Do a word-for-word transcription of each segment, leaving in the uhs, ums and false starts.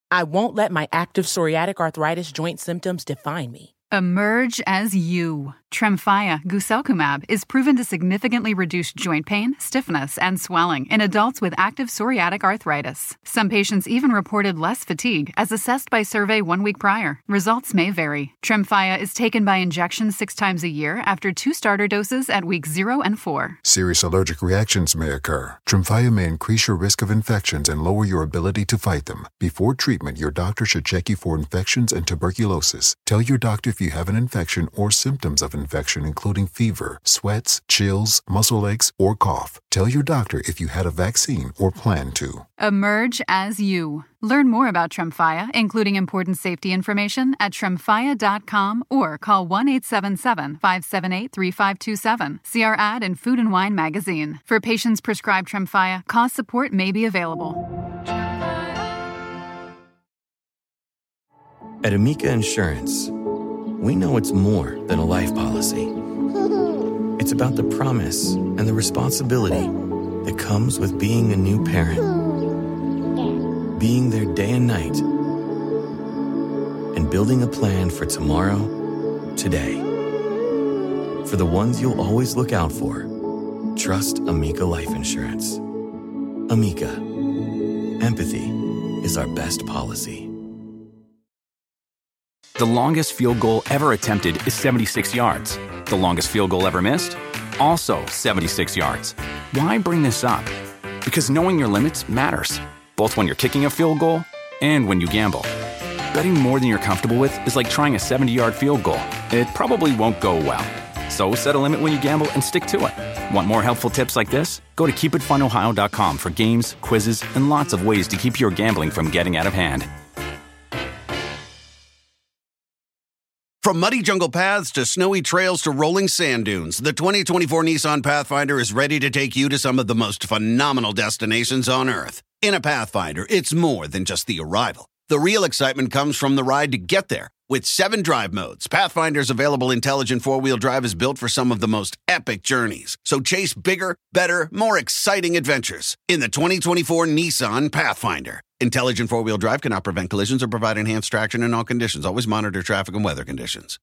I won't let my active psoriatic arthritis joint symptoms define me. Emerge as you. Tremfya guselkumab is proven to significantly reduce joint pain, stiffness, and swelling in adults with active psoriatic arthritis. Some patients even reported less fatigue as assessed by survey one week prior. Results may vary. Tremfya is taken by injection six times a year after two starter doses at weeks zero and four. Serious allergic reactions may occur. Tremfya may increase your risk of infections and lower your ability to fight them. Before treatment, your doctor should check you for infections and tuberculosis. Tell your doctor if you have an infection or symptoms of infection, including fever, sweats, chills, muscle aches, or cough. Tell your doctor if you had a vaccine or plan to. Emerge as you. Learn more about Tremfya, including important safety information, at tremfya dot com or call one eight seven seven, five seven eight, three five two seven. See our ad in Food and Wine magazine. For patients prescribed Tremfya, cost support may be available. At Amica Insurance, we know it's more than a life policy. It's about the promise and the responsibility that comes with being a new parent. Being there day and night. And building a plan for tomorrow, today. For the ones you'll always look out for, trust Amica Life Insurance. Amica. Empathy is our best policy. The longest field goal ever attempted is seventy-six yards. The longest field goal ever missed? Also seventy-six yards. Why bring this up? Because knowing your limits matters, both when you're kicking a field goal and when you gamble. Betting more than you're comfortable with is like trying a seventy-yard field goal. It probably won't go well. So set a limit when you gamble and stick to it. Want more helpful tips like this? Go to keep it fun ohio dot com for games, quizzes, and lots of ways to keep your gambling from getting out of hand. From muddy jungle paths to snowy trails to rolling sand dunes, the twenty twenty-four Nissan Pathfinder is ready to take you to some of the most phenomenal destinations on Earth. In a Pathfinder, it's more than just the arrival. The real excitement comes from the ride to get there. With seven drive modes, Pathfinder's available intelligent four-wheel drive is built for some of the most epic journeys. So chase bigger, better, more exciting adventures in the twenty twenty-four Nissan Pathfinder. Intelligent four-wheel drive cannot prevent collisions or provide enhanced traction in all conditions. Always monitor traffic and weather conditions.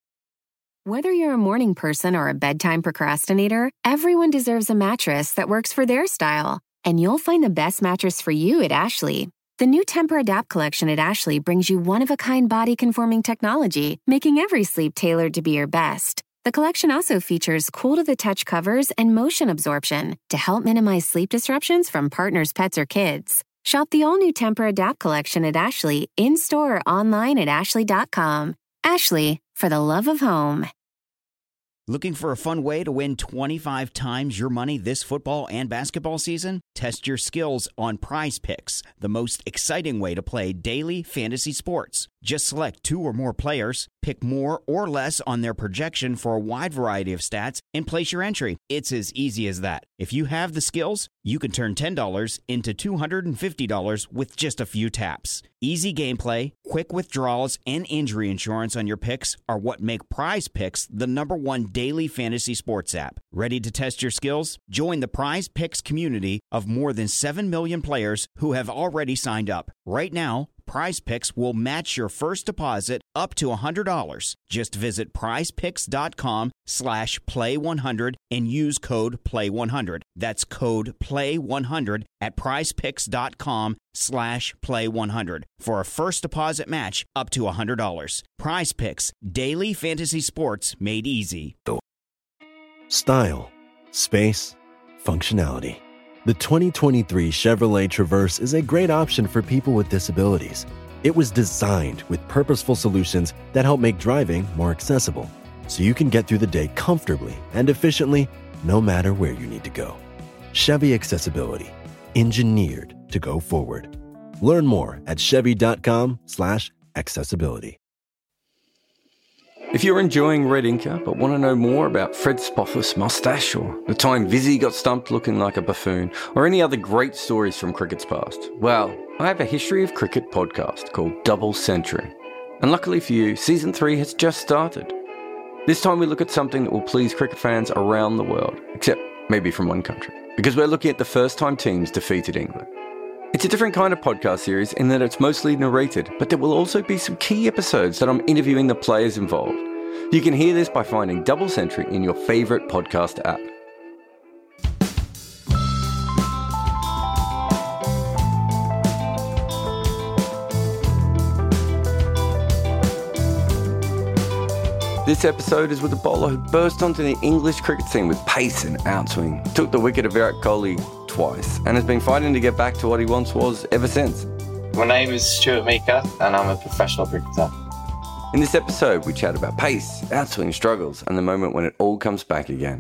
Whether you're a morning person or a bedtime procrastinator, everyone deserves a mattress that works for their style. And you'll find the best mattress for you at Ashley. The new Tempur-Adapt collection at Ashley brings you one-of-a-kind body-conforming technology, making every sleep tailored to be your best. The collection also features cool-to-the-touch covers and motion absorption to help minimize sleep disruptions from partners, pets, or kids. Shop the all-new Tempur-Adapt collection at Ashley, in-store or online at ashley dot com. Ashley, for the love of home. Looking for a fun way to win twenty-five times your money this football and basketball season? Test your skills on Prize Picks, the most exciting way to play daily fantasy sports. Just select two or more players, pick more or less on their projection for a wide variety of stats, and place your entry. It's as easy as that. If you have the skills, you can turn ten dollars into two hundred fifty dollars with just a few taps. Easy gameplay, quick withdrawals, and injury insurance on your picks are what make Prize Picks the number one daily fantasy sports app. Ready to test your skills? Join the Prize Picks community of more than seven million players who have already signed up. Right now, Prize Picks will match your first deposit up to one hundred dollars. Just visit prizepicks.com slash play one hundred and use code play one hundred. That's code play one hundred at prizepicks.com slash play one hundred for a first deposit match up to one hundred dollars. Prize Picks, daily fantasy sports made easy. Style, space, functionality. The twenty twenty-three Chevrolet Traverse is a great option for people with disabilities. It was designed with purposeful solutions that help make driving more accessible, so you can get through the day comfortably and efficiently no matter where you need to go. Chevy Accessibility, engineered to go forward. Learn more at chevy.com slash accessibility. If you're enjoying Red Inca but want to know more about Fred Spoffus' mustache, or the time Vizzy got stumped looking like a buffoon, or any other great stories from cricket's past, well, I have a History of Cricket podcast called Double Century. And luckily for you, Season three has just started. This time we look at something that will please cricket fans around the world, except maybe from one country, because we're looking at the first time teams defeated England. It's a different kind of podcast series in that it's mostly narrated, but there will also be some key episodes that I'm interviewing the players involved. You can hear this by finding Double Century in your favorite podcast app. This episode is with a bowler who burst onto the English cricket scene with pace and outswing, took the wicket of Virat Kohli twice, and has been fighting to get back to what he once was ever since. My name is Stuart Mika, and I'm a professional cricketer. In this episode, we chat about pace, outswing struggles, and the moment when it all comes back again.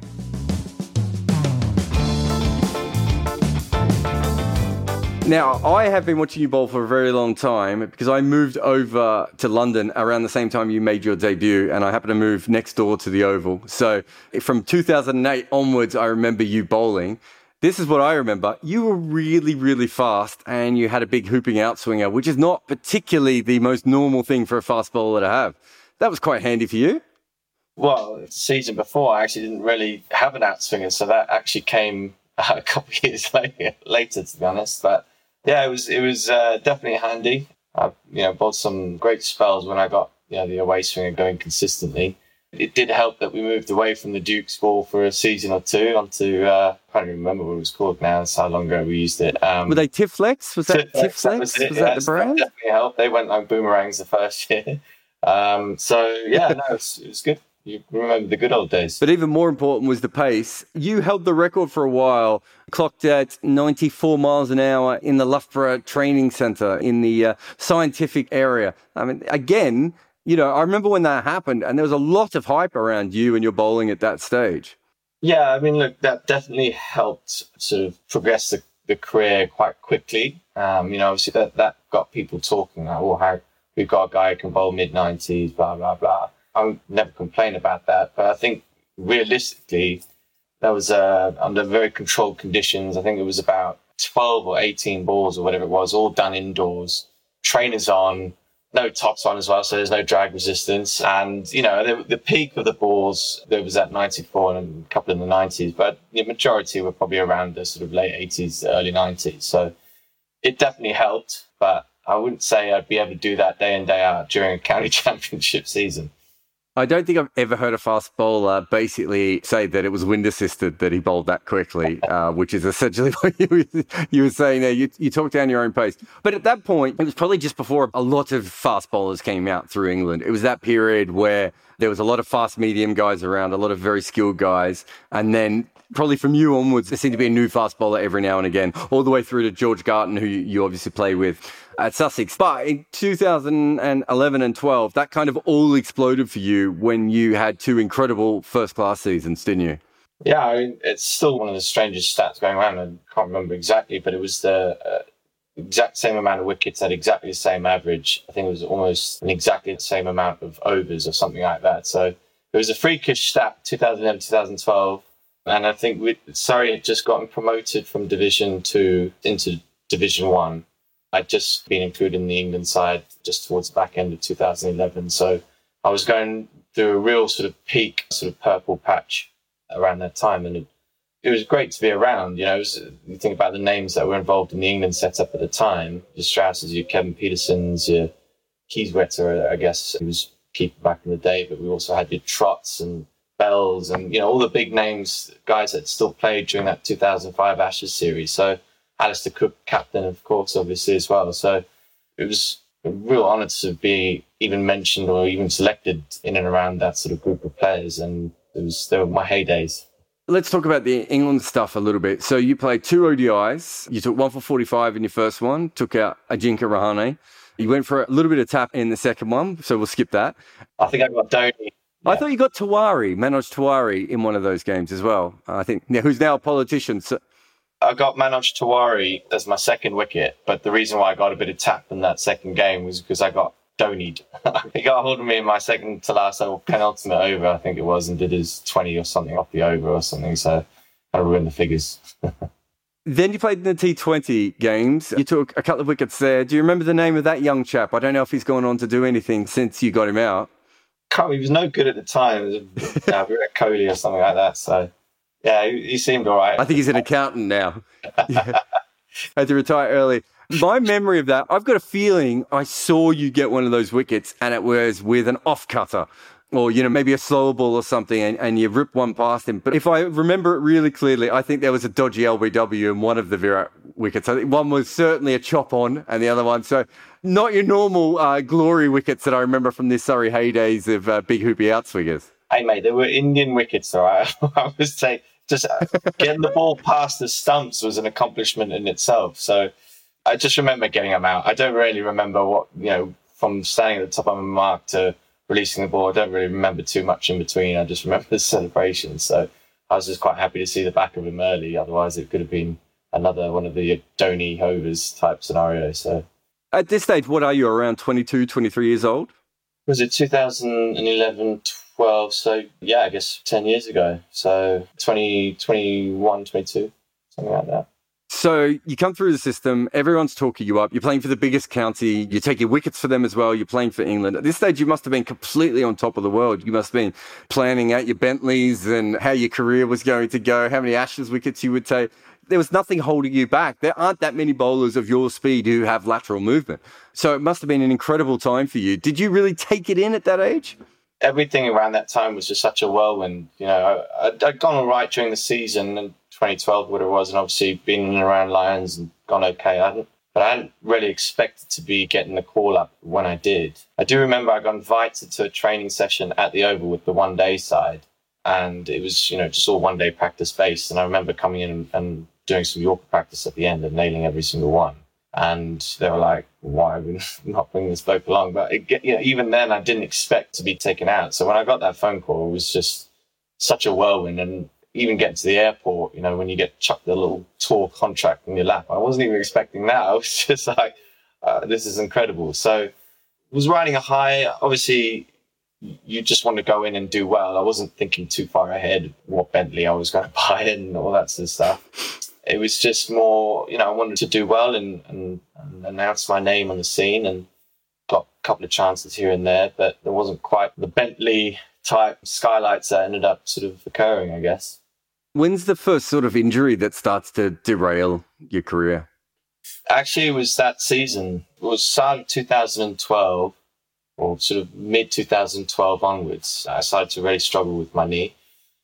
Now, I have been watching you bowl for a very long time because I moved over to London around the same time you made your debut, and I happened to move next door to the Oval. So from two thousand eight onwards, I remember you bowling. This is what I remember. You were really, really fast, and you had a big hooping outswinger, which is not particularly the most normal thing for a fast bowler to have. That was quite handy for you. Well, the season before, I actually didn't really have an outswinger, so that actually came a couple of years later, later to be honest. But yeah, it was it was uh, definitely handy. I you know bowled some great spells when I got you know the away swinger going consistently. It did help that we moved away from the Duke's ball for a season or two onto uh, I can't even remember what it was called now. That's how long ago we used it. Um, Were they Tiflex? Was that Tiflex? That was, was that yeah, the brand? That definitely helped. They went like boomerangs the first year. Um, so yeah, no, it was, it was good. You remember the good old days. But even more important was the pace. You held the record for a while, clocked at ninety-four miles an hour in the Loughborough Training Centre in the uh, scientific area. I mean, again, you know, I remember when that happened and there was a lot of hype around you and your bowling at that stage. Yeah, I mean, look, that definitely helped sort of progress the, the career quite quickly. Um, you know, obviously that, that got people talking like, oh, how we've got a guy who can bowl mid-nineties, blah, blah, blah. I would never complain about that, but I think realistically, that was uh, under very controlled conditions. I think it was about twelve or eighteen balls or whatever it was, all done indoors, trainers on, no tops on as well, so there's no drag resistance. And, you know, the, the peak of the balls, there was at ninety-four and a couple in the nineties, but the majority were probably around the sort of late eighties, early nineties. So it definitely helped, but I wouldn't say I'd be able to do that day in, day out during a county championship season. I don't think I've ever heard a fast bowler basically say that it was wind assisted that he bowled that quickly, uh, which is essentially what you were, you were saying there. You, you talked down your own pace. But at that point, it was probably just before a lot of fast bowlers came out through England. It was that period where there was a lot of fast medium guys around, a lot of very skilled guys. And then probably from you onwards, there seemed to be a new fast bowler every now and again, all the way through to George Garton, who you, you obviously play with at Sussex. But in two thousand eleven and twelve, that kind of all exploded for you when you had two incredible first-class seasons, didn't you? Yeah, I mean, it's still one of the strangest stats going around. I can't remember exactly, but it was the uh, exact same amount of wickets at exactly the same average. I think it was almost an exactly the same amount of overs or something like that. So it was a freakish stat, two thousand eleven, two thousand twelve. And I think we, Surrey had just gotten promoted from Division Two into Division One. I'd just been included in the England side just towards the back end of two thousand eleven. So I was going through a real sort of peak, sort of purple patch around that time. And it, it was great to be around. You know, it was, you think about the names that were involved in the England setup at the time, your Strausses, your Kevin Petersons, your Kieswetter, I guess, he was keeper back in the day, but we also had your Trotts and Bells and, you know, all the big names, guys that still played during that two thousand five Ashes series. So Alistair Cook, captain, of course, obviously, as well. So it was a real honour to be even mentioned or even selected in and around that sort of group of players. And it was, they were my heydays. Let's talk about the England stuff a little bit. So you played two O D Is. You took one for forty-five in your first one, took out Ajinkya Rahane. You went for a little bit of tap in the second one, so we'll skip that. I think I got Dhoni. Yeah. I thought you got Tiwari, Manoj Tiwari, in one of those games as well. I think, who's now a politician. So I got Manoj Tiwari as my second wicket, but the reason why I got a bit of tap in that second game was because I got Dhoni'd. He got a hold of me in my second to last or penultimate over, I think it was, and did his twenty or something off the over or something, so I ruined the figures. Then you played in the T twenty games. You took a couple of wickets there. Do you remember the name of that young chap? I don't know if he's gone on to do anything since you got him out. Can't, he was no good at the time. It was uh, Virat Kohli or something like that, so yeah, he, he seemed all right. I think he's an accountant now. Yeah. Had to retire early. My memory of that, I've got a feeling I saw you get one of those wickets and it was with an off-cutter or, you know, maybe a slower ball or something and, and you ripped one past him. But if I remember it really clearly, I think there was a dodgy L B W in one of the Virat wickets. I think one was certainly a chop on and the other one. So not your normal uh, glory wickets that I remember from the Surrey heydays of uh, big hoopy outswingers. Hey, mate, they were Indian wickets, all right? I would say just getting the ball past the stumps was an accomplishment in itself. So I just remember getting them out. I don't really remember what, you know, from standing at the top of my mark to releasing the ball. I don't really remember too much in between. I just remember the celebration. So I was just quite happy to see the back of him early. Otherwise, it could have been another one of the Dhoni Hovers type scenarios. So at this stage, what are you, around twenty-two, twenty-three years old? Was it two thousand eleven, twelve? So yeah, I guess ten years ago. So twenty, twenty-one, twenty-two, something like that. So you come through the system, everyone's talking you up, you're playing for the biggest county, you take your wickets for them as well, you're playing for England. At this stage, you must have been completely on top of the world. You must have been planning out your Bentleys and how your career was going to go, how many Ashes wickets you would take. There was nothing holding you back. There aren't that many bowlers of your speed who have lateral movement. So it must have been an incredible time for you. Did you really take it in at that age? Everything around that time was just such a whirlwind. You know, I'd, I'd gone all right during the season, and twenty twelve, what it was, and obviously been in and around Lions and gone okay. I hadn't, but I hadn't really expected to be getting the call up when I did. I do remember I got invited to a training session at the Oval with the one day side, and it was, you know, just all one day practice based. And I remember coming in and, and doing some Yorker practice at the end and nailing every single one. And they were like, why are we not bringing this bloke along? But it, you know, even then, I didn't expect to be taken out. So when I got that phone call, it was just such a whirlwind. And even getting to the airport, you know, when you get chucked the little tour contract in your lap, I wasn't even expecting that. I was just like, uh, this is incredible. So I was riding a high. Obviously, you just want to go in and do well. I wasn't thinking too far ahead what Bentley I was going to buy and all that sort of stuff. It was just more, you know, I wanted to do well and, and, and announce my name on the scene, and got a couple of chances here and there, but there wasn't quite the Bentley type skylights that ended up sort of occurring, I guess. When's the first sort of injury that starts to derail your career? Actually, it was that season. It was start of two thousand twelve, or sort of mid twenty twelve onwards. I started to really struggle with my knee.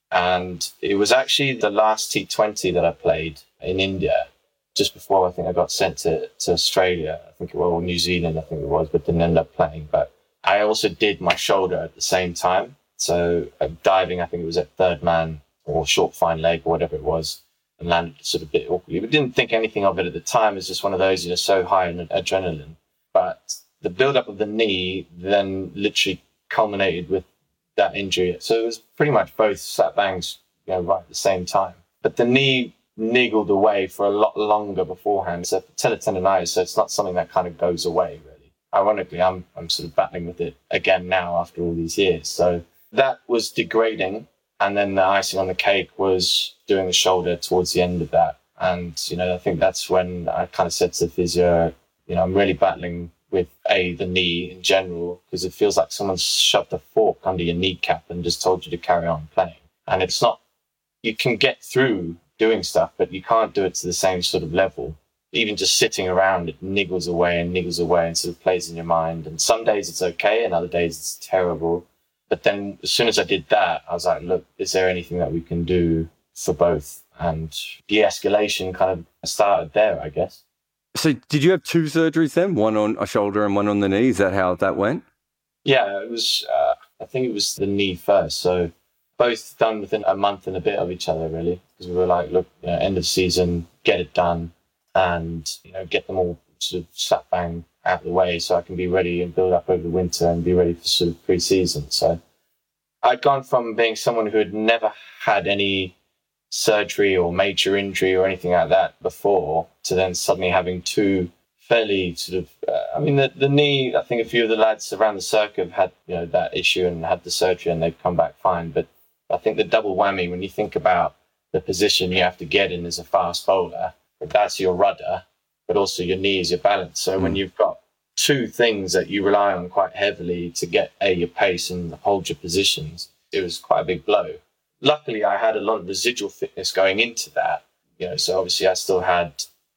And it was actually the last T twenty that I played in India, just before I think I got sent to, to Australia. I think it was, or New Zealand, I think it was, but didn't end up playing. But I also did my shoulder at the same time. So uh, diving, I think it was at third man or short fine leg or whatever it was, and landed sort of a bit awkwardly. But didn't think anything of it at the time. It was just one of those, you know, so high in adrenaline. But the build-up of the knee then literally culminated with that injury. So it was pretty much both slap bangs, you know, right at the same time. But the knee niggled away for a lot longer beforehand. So tendonitis, so it's not something that kind of goes away, really. Ironically, I'm I'm sort of battling with it again now after all these years. So that was degrading. And then the icing on the cake was doing the shoulder towards the end of that. And, you know, I think that's when I kind of said to the physio, you know, I'm really battling with A, the knee in general, because it feels like someone's shoved a fork under your kneecap and just told you to carry on playing. And it's not, you can get through doing stuff, but you can't do it to the same sort of level. Even just sitting around, it niggles away and niggles away and sort of plays in your mind. And some days it's okay and other days it's terrible. But then as soon as I did that, I was like, look, is there anything that we can do for both? And de-escalation kind of started there, I guess. So did you have two surgeries then? One on a shoulder and one on the knee? Is that how that went? Yeah, it was, uh, I think it was the knee first. So both done within a month and a bit of each other, really. Because we were like, look, you know, end of season, get it done and, you know, get them all sort of slap bang out of the way so I can be ready and build up over the winter and be ready for sort of pre-season. So I'd gone from being someone who had never had any surgery or major injury or anything like that before to then suddenly having two fairly sort of, uh, I mean, the, the knee, I think a few of the lads around the circuit have had, you know, that issue and had the surgery and they've come back fine. But I think the double whammy, when you think about the position you have to get in as a fast bowler, that's your rudder, but also your knee is your balance. So mm. when you've got two things that you rely on quite heavily to get A, your pace and hold your positions, it was quite a big blow. Luckily, I had a lot of residual fitness going into that, you know, so obviously I still had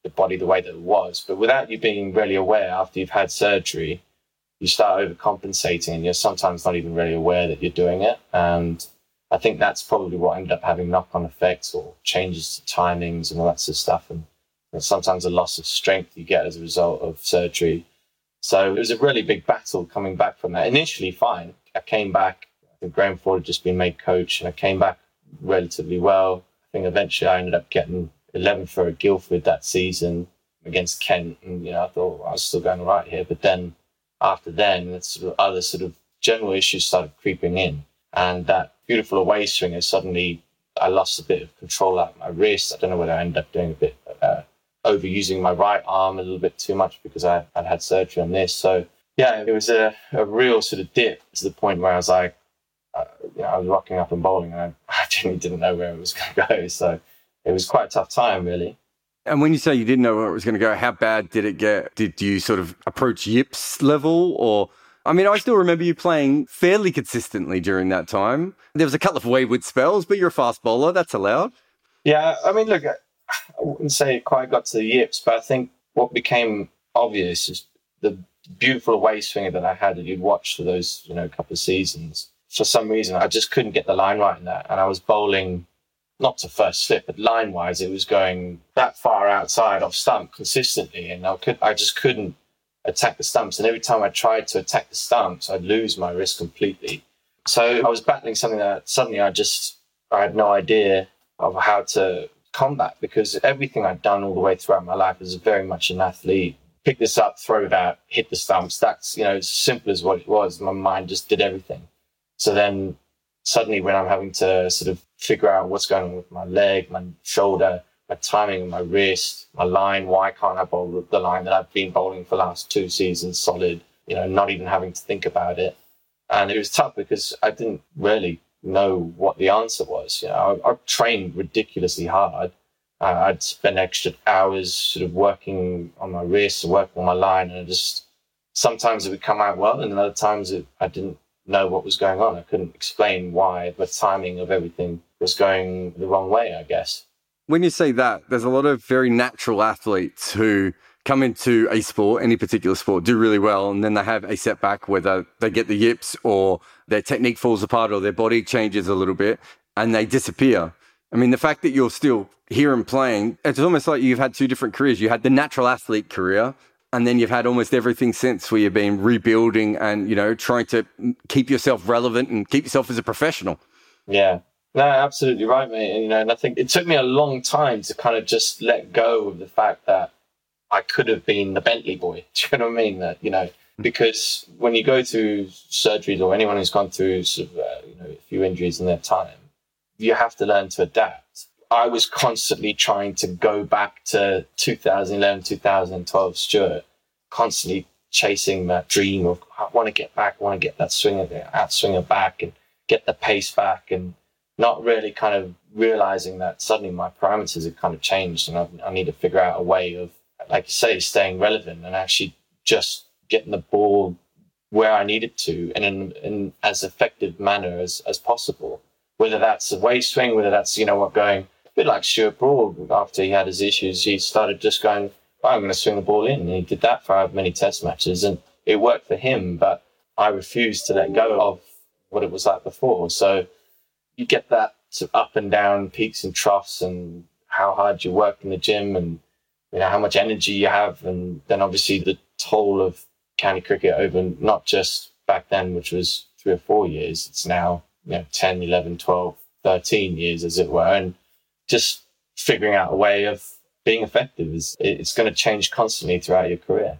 the body the way that it was. But without you being really aware, after you've had surgery, you start overcompensating and you're sometimes not even really aware that you're doing it. And I think that's probably what ended up having knock-on effects or changes to timings and all that sort of stuff. And, and sometimes a loss of strength you get as a result of surgery. So it was a really big battle coming back from that. Initially, fine. I came back. I think Graham Ford had just been made coach, and I came back relatively well. I think eventually I ended up getting eleventh for Guildford that season against Kent. And, you know, I thought I was still going all right here. But then after then, it's sort of other sort of general issues started creeping in. And that beautiful away swinger, suddenly I lost a bit of control out of my wrist. I don't know whether I ended up doing a bit, uh, overusing my right arm a little bit too much because I, I'd had surgery on this. So, yeah, it was a, a real sort of dip to the point where I was like, uh, you know, I was rocking up and bowling and I, I genuinely didn't know where it was going to go. So it was quite a tough time, really. And when you say you didn't know where it was going to go, how bad did it get? Did you sort of approach yips level? Or, I mean, I still remember you playing fairly consistently during that time. There was a couple of wayward spells, but you're a fast bowler. That's allowed. Yeah, I mean, look, I wouldn't say it quite got to the yips, but I think what became obvious is the beautiful away swinger that I had that you'd watched for those, you know, couple of seasons. For some reason, I just couldn't get the line right in that. And I was bowling, not to first slip, but line-wise, it was going that far outside off stump consistently. And I could, I just couldn't attack the stumps. And every time I tried to attack the stumps, I'd lose my wrist completely. So I was battling something that suddenly I just, I had no idea of how to combat, because everything I'd done all the way throughout my life was very much an athlete. Pick this up, throw that, hit the stumps. That's, you know, as simple as what it was. My mind just did everything. So then suddenly when I'm having to sort of figure out what's going on with my leg, my shoulder, my timing, my wrist, my line, why can't I bowl the line that I've been bowling for the last two seasons solid, you know, not even having to think about it. And it was tough because I didn't really know what the answer was. You know, I, I trained ridiculously hard. Uh, I'd spend extra hours sort of working on my wrist and working on my line, and I just, sometimes it would come out well, and then other times it, I didn't know what was going on. I couldn't explain why the timing of everything was going the wrong way, I guess. When you say that, there's a lot of very natural athletes who come into a sport, any particular sport, do really well, and then they have a setback, whether they get the yips or their technique falls apart or their body changes a little bit, and they disappear. I mean, the fact that you're still here and playing, it's almost like you've had two different careers. You had the natural athlete career, and then you've had almost everything since, where you've been rebuilding and, you know, trying to keep yourself relevant and keep yourself as a professional. Yeah. No, absolutely right, mate. And, you know, and I think it took me a long time to kind of just let go of the fact that I could have been the Bentley boy. Do you know what I mean? That, you know, because when you go through surgeries, or anyone who's gone through sort of, uh, you know, a few injuries in their time, you have to learn to adapt. I was constantly trying to go back to two thousand eleven, two thousand twelve Stuart, constantly chasing that dream of, I want to get back, I want to get that swinger, out swinger back and get the pace back, and not really kind of realizing that suddenly my parameters have kind of changed, and I, I need to figure out a way of, like you say, staying relevant and actually just getting the ball where I need it to, and in, in as effective manner as, as possible. Whether that's a way swing, whether that's, you know what, going a bit like Stuart Broad, after he had his issues, he started just going, oh, I'm going to swing the ball in. And he did that for however many test matches, and it worked for him, but I refused to let go of what it was like before. So you get that sort of up and down, peaks and troughs, and how hard you work in the gym, and, you know, how much energy you have. And then obviously the toll of county cricket over not just back then, which was three or four years, it's now, you know, ten, eleven, twelve, thirteen years, as it were. And just figuring out a way of being effective is, it's going to change constantly throughout your career.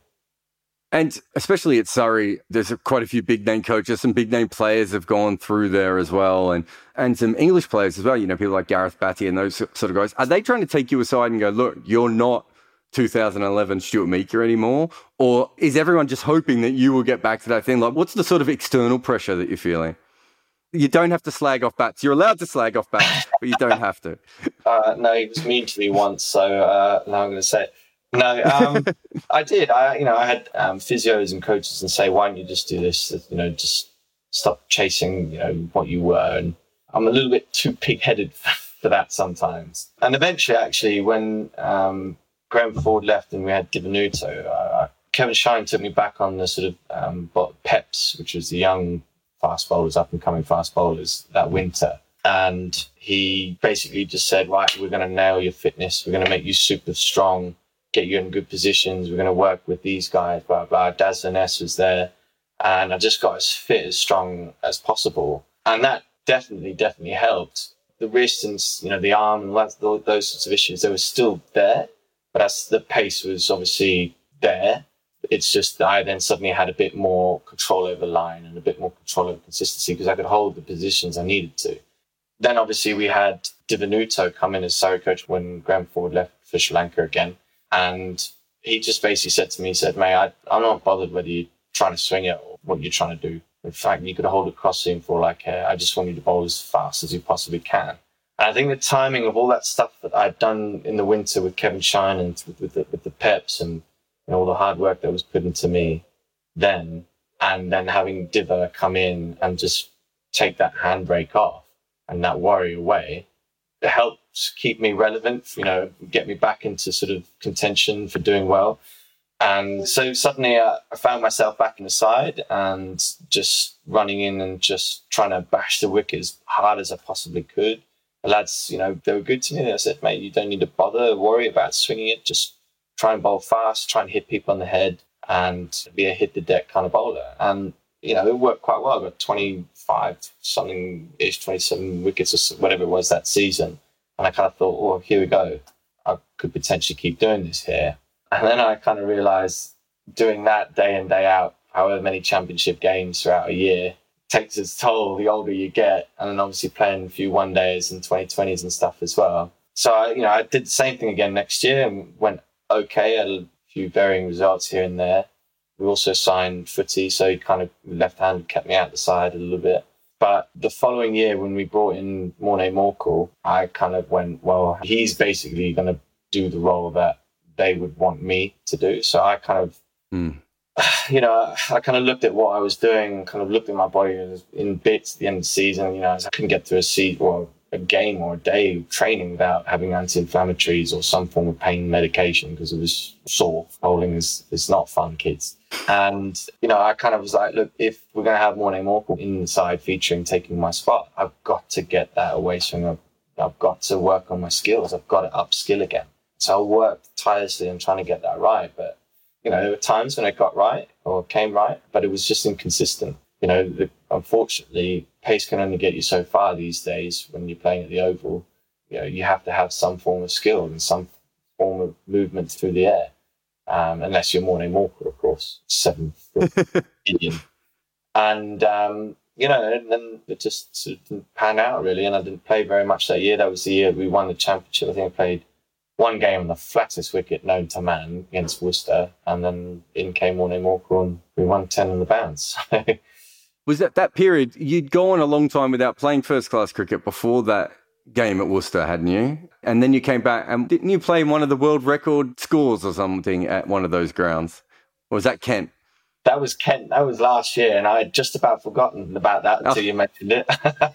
And especially at Surrey, there's quite a few big name coaches, some big name players have gone through there as well, and and some English players as well, you know, people like Gareth Batty and those sort of guys. Are they trying to take you aside and go, look, you're not two thousand eleven Stuart Meeker anymore? Or is everyone just hoping that you will get back to that thing? Like, what's the sort of external pressure that you're feeling? You don't have to slag off bats. You're allowed to slag off bats, but you don't have to. Uh, no, he was mean to me once, so uh, now I'm going to say it. No, um, I did. I, you know, I had um, physios and coaches and say, why don't you just do this? You know, just stop chasing, you know, what you were. And I'm a little bit too pig-headed for that sometimes. And eventually, actually, when um, Graham Ford left and we had Divenuto, uh, Kevin Shine took me back on the sort of um, Peps, which was the young fast bowlers, up and coming fast bowlers that winter. And he basically just said, right, we're going to nail your fitness. We're going to make you super strong, get you in good positions. We're going to work with these guys, blah, blah. Daz Ness was there. And I just got as fit, as strong as possible. And that definitely, definitely helped. The wrist and, you know, the arm and that, those sorts of issues, they were still there. But as the pace was obviously there, it's just that I then suddenly had a bit more control over line and a bit more control over consistency because I could hold the positions I needed to. Then obviously we had Divenuto come in as Surrey coach when Graham Ford left for Sri Lanka again. And he just basically said to me, he said, mate, I, I'm not bothered whether you're trying to swing it or what you're trying to do. In fact, you could hold a cross seam for all I care. I just want you to bowl as fast as you possibly can. And I think the timing of all that stuff that I'd done in the winter with Kevin Shine and with, with, the, with the Peps and you know, all the hard work that was put into me then, and then having Diva come in and just take that handbrake off and that worry away, it helps keep me relevant, you know, get me back into sort of contention for doing well. And so suddenly uh, I found myself back in the side and just running in and just trying to bash the wicket as hard as I possibly could. The lads, you know, they were good to me. I said, mate, you don't need to bother, worry about swinging it. Just try and bowl fast, try and hit people on the head and be a hit the deck kind of bowler. And, you know, it worked quite well. I got twenty-five something ish, twenty-seven wickets or whatever it was that season. And I kind of thought, oh, here we go. I could potentially keep doing this here. And then I kind of realised doing that day in, day out, however many championship games throughout a year, takes its toll the older you get. And then obviously playing a few one-days and twenty twenties and stuff as well. So, I, you know, I did the same thing again next year and went okay, had a few varying results here and there. We also signed Footy, so he kind of left-handed kept me out the side a little bit. But the following year when we brought in Morne Morkel, I kind of went, well, he's basically going to do the role that they would want me to do. So I kind of, mm. you know, I kind of looked at what I was doing, kind of looked at my body in bits at the end of the season. You know, I couldn't get through a seat or a game or a day of training without having anti-inflammatories or some form of pain medication because it was sore. Bowling is, is not fun, kids. And, you know, I kind of was like, look, if we're going to have Morne Morkel inside featuring taking my spot, I've got to get that away swing. I've got to work on my skills. I've got to upskill again. So I worked tirelessly on trying to get that right. But, you know, there were times when it got right or came right, but it was just inconsistent. You know, the, unfortunately, pace can only get you so far these days when you're playing at the Oval. You know, you have to have some form of skill and some form of movement through the air. Um, unless you're Morne Morkel, of course, seven billion. And, um, you know, and then it just sort of didn't pan out, really. And I didn't play very much that year. That was the year we won the championship. I think I played one game on the flattest wicket known to man against Worcester. And then in came Morne Morkel and we won ten on the bounce. Was that that period, you'd gone a long time without playing first-class cricket before that game at Worcester, hadn't you? And then you came back, and didn't you play one of the world record scores or something at one of those grounds? Or was that Kent? That was Kent. That was last year, and I had just about forgotten about that until oh. you mentioned it.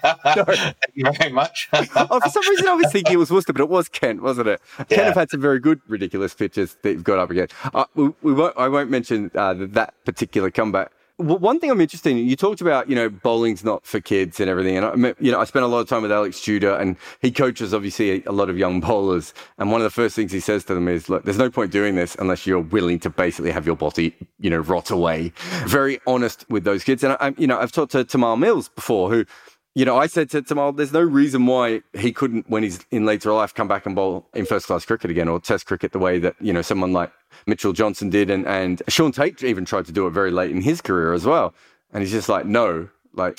Thank you very much. oh, for some reason, I was thinking it was Worcester, but it was Kent, wasn't it? Yeah. Kent have had some very good, ridiculous pitches that you've got up again. Uh, we, we won't, I won't mention uh, that particular comeback. One thing I'm interested in, you talked about, you know, bowling's not for kids and everything. And, I, you know, I spent a lot of time with Alex Tudor and he coaches, obviously, a lot of young bowlers. And one of the first things he says to them is, look, there's no point doing this unless you're willing to basically have your body, you know, rot away. Very honest with those kids. And, I, you know, I've talked to Tamal Mills before who, you know, I said to Tamal, there's no reason why he couldn't, when he's in later life, come back and bowl in first-class cricket again or test cricket the way that, you know, someone like Mitchell Johnson did. And, and Sean Tate even tried to do it very late in his career as well. And he's just like, no, like,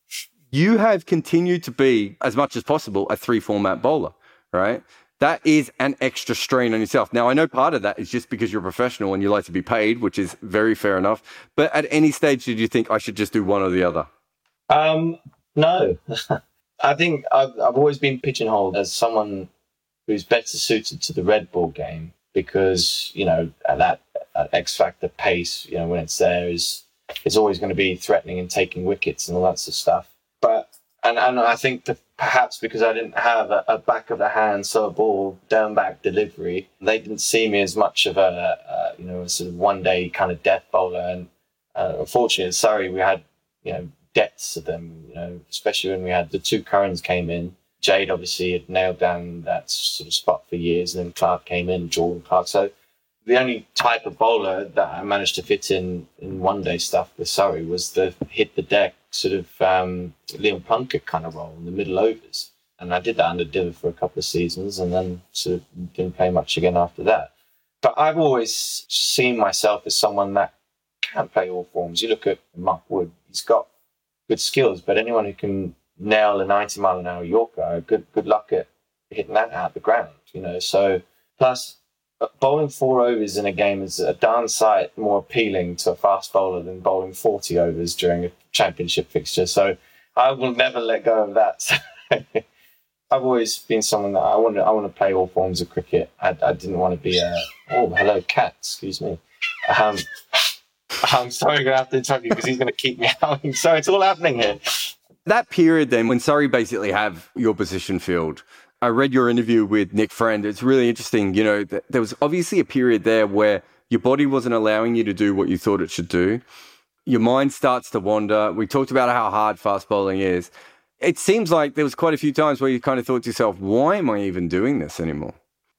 you have continued to be, as much as possible, a three-format bowler, right? That is an extra strain on yourself. Now, I know part of that is just because you're a professional and you like to be paid, which is very fair enough. But at any stage, did you think I should just do one or the other? Um... No, I think I've, I've always been pigeonholed as someone who's better suited to the red ball game because, you know, at that at X factor pace, you know, when it's there is is always going to be threatening and taking wickets and all that sort of stuff. But And and I think that perhaps because I didn't have a, a back of the hand sort of ball down back delivery, they didn't see me as much of a, a you know a sort of one day kind of death bowler. And uh, unfortunately, at Surrey we had you know depths of them. You know, especially when we had the two Currans came in. Jade obviously had nailed down that sort of spot for years, and then Clark came in, Jordan Clark. So the only type of bowler that I managed to fit in in one day stuff with Surrey was the hit the deck sort of um, Liam Plunkett kind of role in the middle overs. And I did that under Diver for a couple of seasons and then sort of didn't play much again after that. But I've always seen myself as someone that can play all forms. You look at Mark Wood, he's got good skills, but anyone who can nail a ninety mile an hour Yorker, good good luck at hitting that out the ground, you know. So plus bowling four overs in a game is a darn sight more appealing to a fast bowler than bowling forty overs during a championship fixture. So I will never let go of that. I've always been someone that I want to, I want to play all forms of cricket. I, I didn't want to be a, oh, hello, cat, excuse me. Um, I'm sorry, I'm going to have to interrupt you because he's going to keep me howling. So it's all happening here. That period then, when Surrey basically have your position filled, I read your interview with Nick Friend. It's really interesting. You know, there was obviously a period there where your body wasn't allowing you to do what you thought it should do. Your mind starts to wander. We talked about how hard fast bowling is. It seems like there was quite a few times where you kind of thought to yourself, why am I even doing this anymore?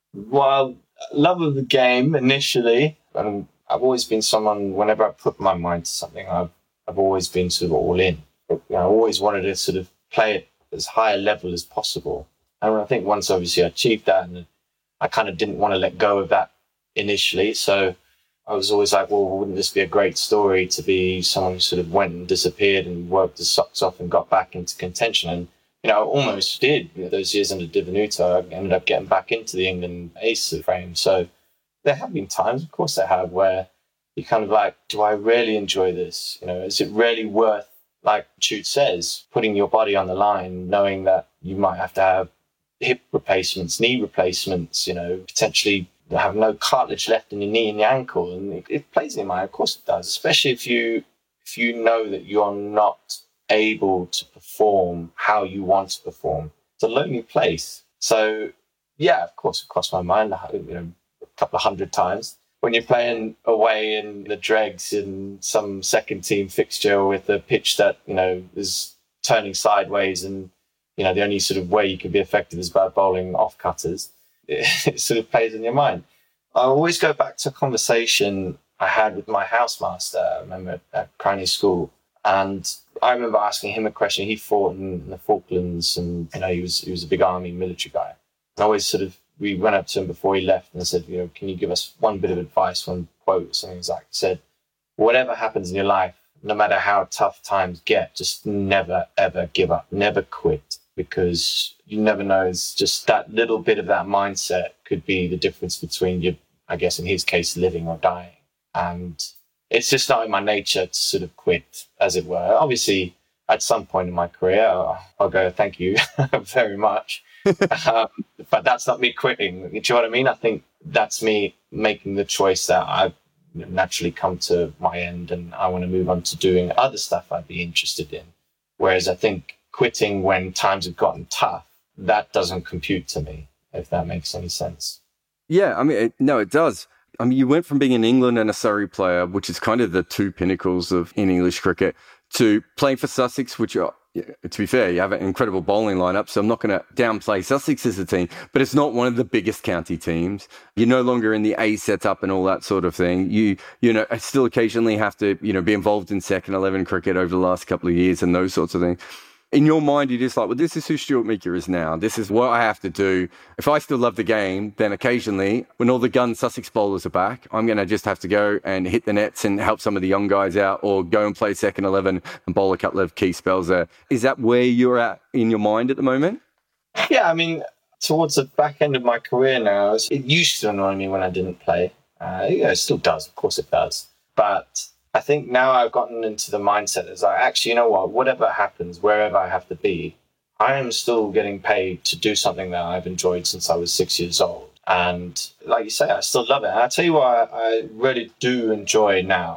Well, love of the game initially. And I've always been someone, whenever I put my mind to something, I've, I've always been sort of all in. You know, I always wanted to sort of play it as high a level as possible. And I think once obviously I achieved that, and I kind of didn't want to let go of that initially. So I was always like, well, wouldn't this be a great story to be someone who sort of went and disappeared and worked his socks off and got back into contention? And, you know, I almost did. You know, those years under Divenuto, I ended up getting back into the England ace frame. So there have been times, of course there have, where you're kind of like, do I really enjoy this? You know, is it really worth, like Chute says, putting your body on the line, knowing that you might have to have hip replacements, knee replacements, you know, potentially have no cartilage left in your knee and your ankle, and it, it plays in your mind. Of course it does, especially if you if you know that you're not able to perform how you want to perform. It's a lonely place. So yeah, of course it crossed my mind, you know, a couple of hundred times. When you're playing away in the dregs in some second team fixture with a pitch that, you know, is turning sideways, and you know the only sort of way you can be effective is by bowling off cutters, it sort of plays in your mind. I always go back to a conversation I had with my housemaster, I remember at Cranny School. And I remember asking him a question. He fought in the Falklands, and you know, he was he was a big army military guy. And I always sort of, we went up to him before he left and said, you know, can you give us one bit of advice, one quote, something like that? He said, whatever happens in your life, no matter how tough times get, just never, ever give up, never quit. Because you never know, it's just that little bit of that mindset could be the difference between you, I guess in his case, living or dying. And it's just not in my nature to sort of quit, as it were. Obviously, at some point in my career, I'll go, thank you very much. um, but that's not me quitting. Do you know what I mean? I think that's me making the choice that I've naturally come to my end, and I want to move on to doing other stuff I'd be interested in. Whereas I think quitting when times have gotten tough, that doesn't compute to me, if that makes any sense. Yeah, I mean, it, no, it does. I mean, you went from being an England and a Surrey player, which is kind of the two pinnacles of in English cricket, to playing for Sussex, which are, to be fair, you have an incredible bowling lineup, so I'm not going to downplay Sussex as a team, but it's not one of the biggest county teams. You're no longer in the A setup and all that sort of thing. You, you know, I still occasionally have to, you know, be involved in second eleven cricket over the last couple of years and those sorts of things. In your mind, you're just like, well, this is who Stuart Meeker is now. This is what I have to do. If I still love the game, then occasionally, when all the gun Sussex bowlers are back, I'm going to just have to go and hit the nets and help some of the young guys out, or go and play second eleven and bowl a couple of key spells there. Is that where you're at in your mind at the moment? Yeah, I mean, towards the back end of my career now, it used to annoy me when I didn't play. Uh, yeah, it still does. Of course it does. But I think now I've gotten into the mindset as I actually, you know what, whatever happens, wherever I have to be, I am still getting paid to do something that I've enjoyed since I was six years old. And like you say, I still love it. And I tell you what I really do enjoy now,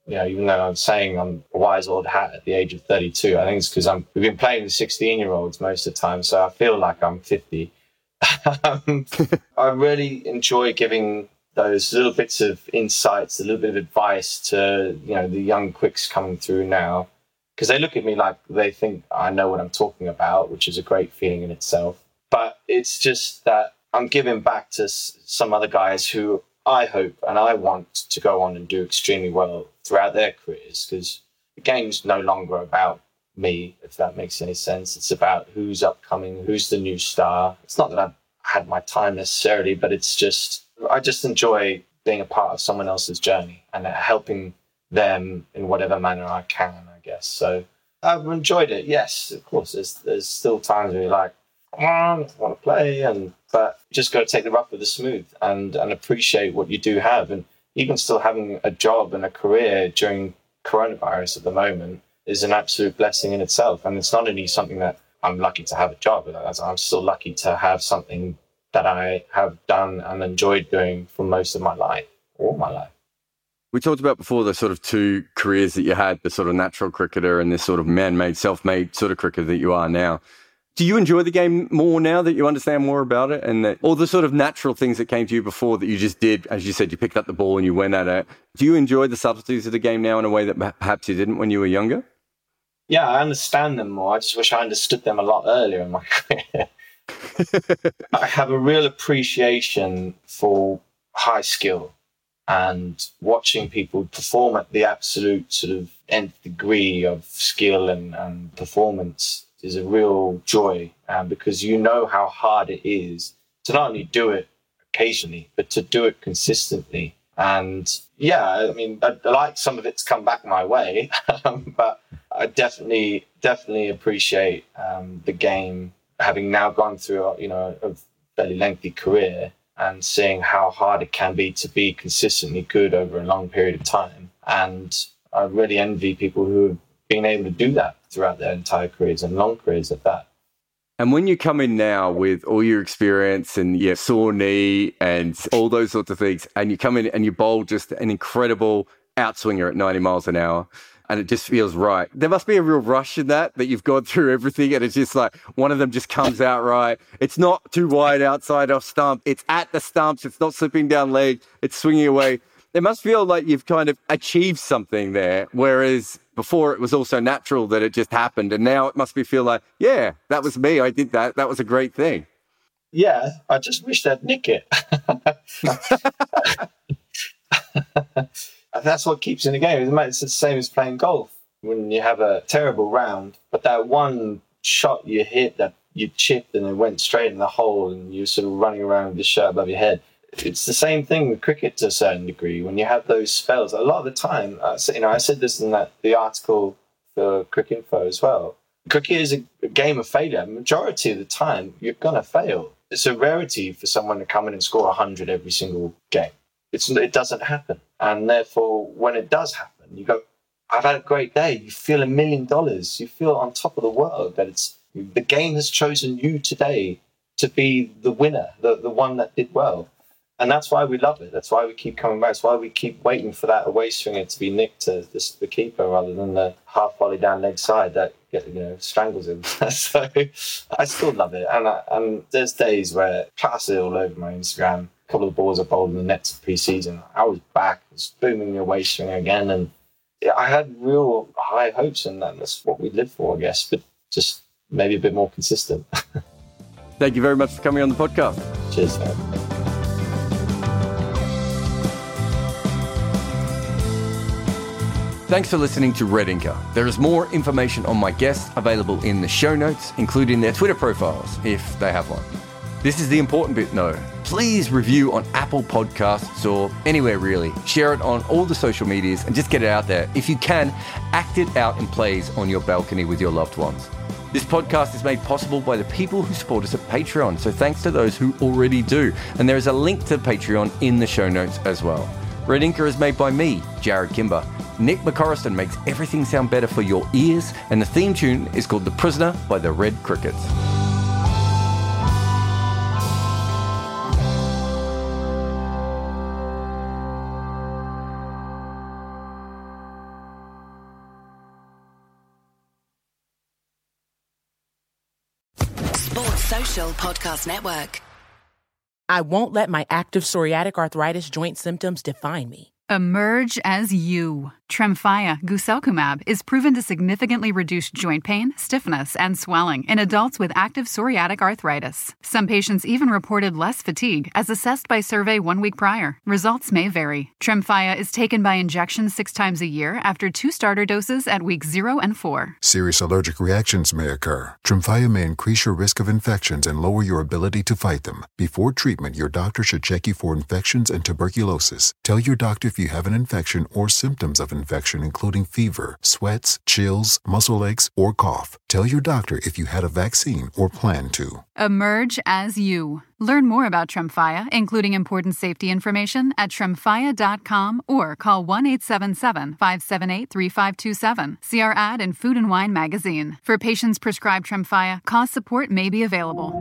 You know, even though I'm saying I'm a wise old hat at the age of thirty-two, I think it's because I'm we've been playing with sixteen-year-olds most of the time, so I feel like I'm fifty. um, I really enjoy giving those little bits of insights, a little bit of advice to, you know, the young quicks coming through now, because they look at me like they think I know what I'm talking about, which is a great feeling in itself. But it's just that I'm giving back to s- some other guys who I hope and I want to go on and do extremely well throughout their careers, because the game's no longer about me, if that makes any sense. It's about who's upcoming, who's the new star. It's not that I've had my time necessarily, but it's just, I just enjoy being a part of someone else's journey and helping them in whatever manner I can, I guess. So I've enjoyed it. Yes, of course, there's, there's still times where you're like, come on, I want to play, and but you just got to take the rough with the smooth and, and appreciate what you do have. And even still having a job and a career during coronavirus at the moment is an absolute blessing in itself. And it's not only something that I'm lucky to have a job, I'm still lucky to have something that I have done and enjoyed doing for most of my life, all my life. We talked about before the sort of two careers that you had, the sort of natural cricketer and this sort of man-made, self-made sort of cricketer that you are now. Do you enjoy the game more now that you understand more about it, and that all the sort of natural things that came to you before that you just did, as you said, you picked up the ball and you went at it? Do you enjoy the subtleties of the game now in a way that perhaps you didn't when you were younger? Yeah, I understand them more. I just wish I understood them a lot earlier in my career. I have a real appreciation for high skill and watching people perform at the absolute sort of nth degree of skill and, and performance is a real joy, um, because you know how hard it is to not only do it occasionally, but to do it consistently. And yeah, I mean, I, I like some of it to come back my way, but I definitely, definitely appreciate um, the game, having now gone through, you know, a fairly lengthy career and seeing how hard it can be to be consistently good over a long period of time. And I really envy people who have been able to do that throughout their entire careers and long careers at that. And when you come in now with all your experience and your sore knee and all those sorts of things, and you come in and you bowl just an incredible outswinger at ninety miles an hour, and it just feels right. There must be a real rush in that, that you've gone through everything and it's just like one of them just comes out right. It's not too wide outside off stump. It's at the stumps. It's not slipping down leg. It's swinging away. It must feel like you've kind of achieved something there, whereas before it was also natural that it just happened. And now it must be feel like, yeah, that was me. I did that. That was a great thing. Yeah, I just wish they'd nick it. That's what keeps in the game. It's the same as playing golf. When you have a terrible round, but that one shot you hit that you chipped and it went straight in the hole and you're sort of running around with the shirt above your head. It's the same thing with cricket to a certain degree. When you have those spells, a lot of the time, uh, you know, I said this in that the article for Cricinfo as well. Cricket is a, a game of failure. Majority of the time, you're gonna fail. It's a rarity for someone to come in and score one hundred every single game. It's, it doesn't happen. And therefore, when it does happen, you go, I've had a great day. You feel a million dollars. You feel on top of the world that it's the game has chosen you today to be the winner, the, the one that did well. And that's why we love it. That's why we keep coming back. That's why we keep waiting for that away swinger to be nicked to the, the keeper rather than the half volley down leg side that, you know, strangles him. So I still love it. And, I, and there's days where plastered it all over my Instagram. A couple of balls I bowled in the nets pre-season. I was back, I was booming the away swinger again. And I had real high hopes, and that's what we live for, I guess, but just maybe a bit more consistent. Thank you very much for coming on the podcast. Cheers, man. Thanks for listening to Red Inker. There is more information on my guests available in the show notes, including their Twitter profiles, if they have one. This is the important bit, though. Please review on Apple Podcasts or anywhere really. Share it on all the social medias and just get it out there. If you can, act it out in plays on your balcony with your loved ones. This podcast is made possible by the people who support us at Patreon, so thanks to those who already do. And there is a link to Patreon in the show notes as well. Red Inker is made by me, Jared Kimber. Nick McCorriston makes everything sound better for your ears, and the theme tune is called The Prisoner by the Red Crickets. Social Podcast Network. I won't let my active psoriatic arthritis joint symptoms define me. Emerge as you. Tremfya guselkumab is proven to significantly reduce joint pain, stiffness, and swelling in adults with active psoriatic arthritis. Some patients even reported less fatigue as assessed by survey one week prior. Results may vary. Tremfya is taken by injection six times a year after two starter doses at weeks zero and four. Serious allergic reactions may occur. Tremfya may increase your risk of infections and lower your ability to fight them. Before treatment, your doctor should check you for infections and tuberculosis. Tell your doctor if you have an infection or symptoms of infection, including fever, sweats, chills, muscle aches, or cough. Tell your doctor if you had a vaccine or plan to. Emerge as you. Learn more about Tremfya, including important safety information, at tremfya dot com or call one eight seven seven, five seven eight, three five two seven. See our ad in Food and Wine magazine. For patients prescribed Tremfya, cost support may be available.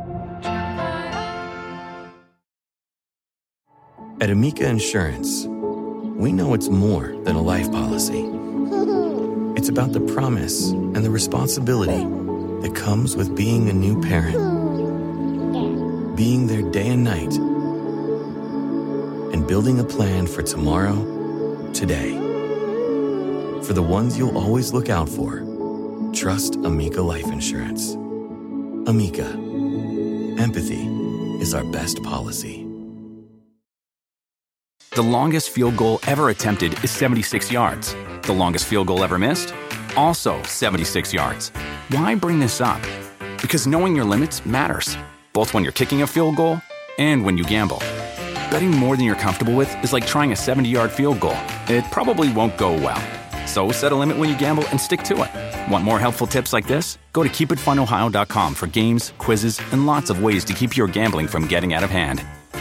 At Amica Insurance, we know it's more than a life policy. It's about the promise and the responsibility that comes with being a new parent. Being there day and night. And building a plan for tomorrow, today. For the ones you'll always look out for, trust Amica Life Insurance. Amica. Empathy is our best policy. The longest field goal ever attempted is seventy-six yards. The longest field goal ever missed? Also seventy-six yards. Why bring this up? Because knowing your limits matters, both when you're kicking a field goal and when you gamble. Betting more than you're comfortable with is like trying a seventy-yard field goal. It probably won't go well. So set a limit when you gamble and stick to it. Want more helpful tips like this? Go to keep it fun ohio dot com for games, quizzes, and lots of ways to keep your gambling from getting out of hand.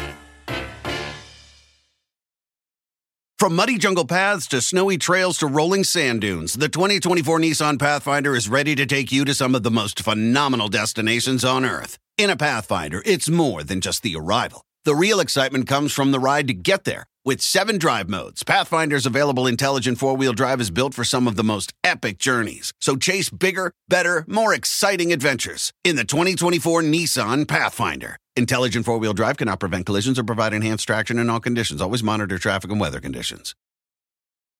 From muddy jungle paths to snowy trails to rolling sand dunes, the twenty twenty-four Nissan Pathfinder is ready to take you to some of the most phenomenal destinations on Earth. In a Pathfinder, it's more than just the arrival. The real excitement comes from the ride to get there. With seven drive modes, Pathfinder's available intelligent four-wheel drive is built for some of the most epic journeys. So chase bigger, better, more exciting adventures in the twenty twenty-four Nissan Pathfinder. Intelligent four-wheel drive cannot prevent collisions or provide enhanced traction in all conditions. Always monitor traffic and weather conditions.